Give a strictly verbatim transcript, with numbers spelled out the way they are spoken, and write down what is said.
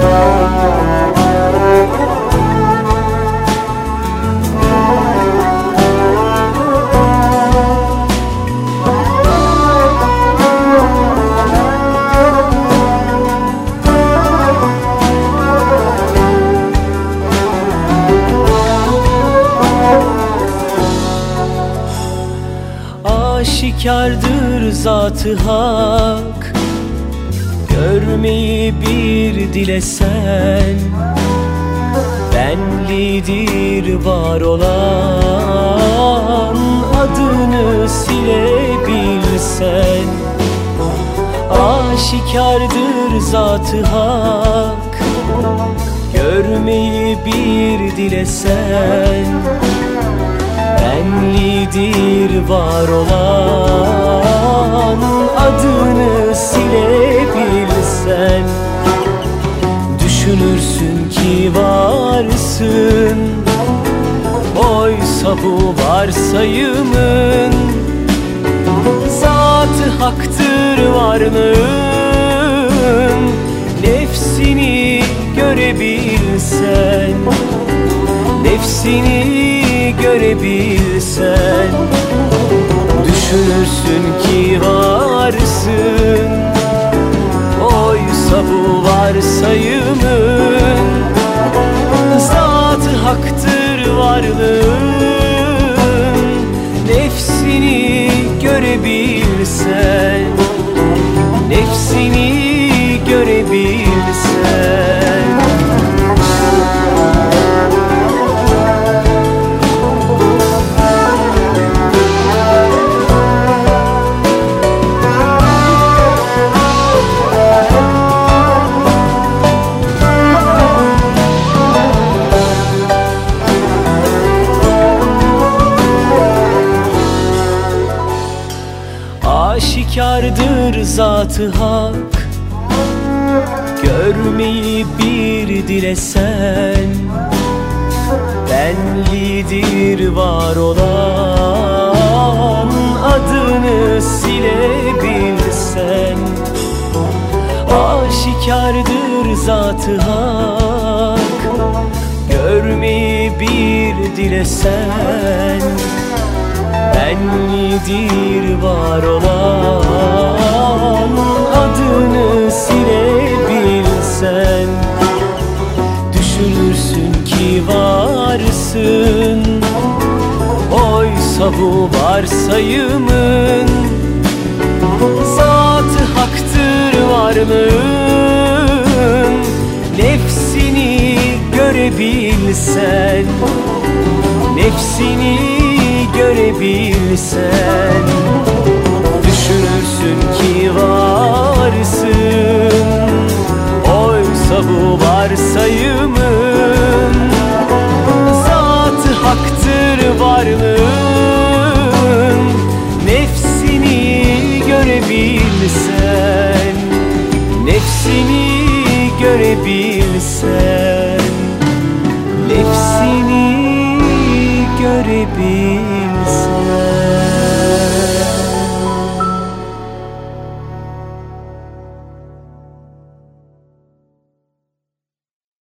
Aşikardır zat-ı hak, görmeyi bir dilesen. Benlidir var olan, adını silebilsen. Aşikardır zat-ı hak, görmeyi bir dilesen. Benlidir var olan, adını silebilsen. Düşünürsün ki varsın, oysa bu varsayımın. Zat-ı haktır varlığın, nefsini görebilsen. Nefsini görebilsen. Düşünürsün ki varsın, oysa bu varsayımın. Zat-ı haktır varlığın, nefsini görebilsen. Nefsini görebilsen. Aşikardır zat-ı hak, görmeyi bir dilesen. Benlidir var olan, adını silebilsen. Aşikardır zat-ı hak, görmeyi bir dilesen. Benlidir var olan, adını silebilsen. Düşünürsün ki varsın, oysa bu varsayımın. Zat-ı haktır varlığın, nefsini görebilsen. Nefsini görebilsen. Düşünürsün ki varsın, oysa bu varsayımın. Zat-ı haktır varlığın, nefsini görebilsen. Nefsini görebilsen. Nefsini görebilsen.